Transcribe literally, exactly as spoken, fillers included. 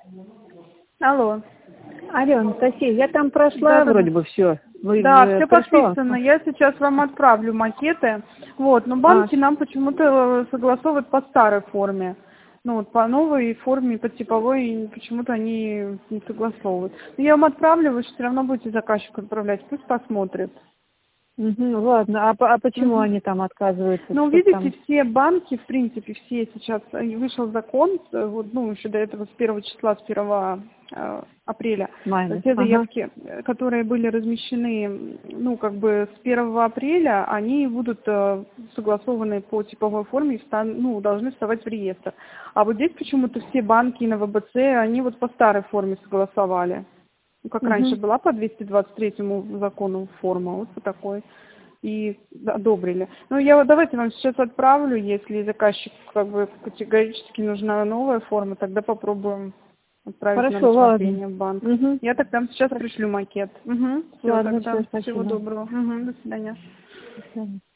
Алло. Алло, Анастасия, я там прошла Да, да, вроде да. бы все. Да, все подписано. Я сейчас вам отправлю макеты. Вот, но банки А, нам почему-то согласовывают по старой форме. Ну вот по новой форме, по типовой, почему-то они не согласовывают. Но я вам отправлю, вы же все равно будете заказчику отправлять, пусть посмотрит. угу, ладно, а, по- а почему Мгм. они там отказываются? Ну, Что видите, там? все банки, в принципе, все сейчас, э, вышел закон, э, вот, ну, еще до этого, с первого числа, с первого э, апреля, Майна. все Ага. заявки, э, которые были размещены, ну, как бы с первого апреля, они будут э, согласованы по типовой форме, и встан- ну, должны вставать в реестр. А вот здесь почему-то все банки на вэ бэ цэ, они вот по старой форме согласовали. Ну, как раньше Угу. была по двести двадцать третьему закону форма, вот по такой. И одобрили. Ну, я вот давайте вам сейчас отправлю, если заказчик как бы категорически нужна новая форма, тогда попробуем отправить на Хорошо, ладно. рассмотрение в банк. Угу. Я тогда сейчас пришлю макет. Угу. Все, Ладно, тогда все, всего спасибо. доброго. Угу. До свидания. До свидания.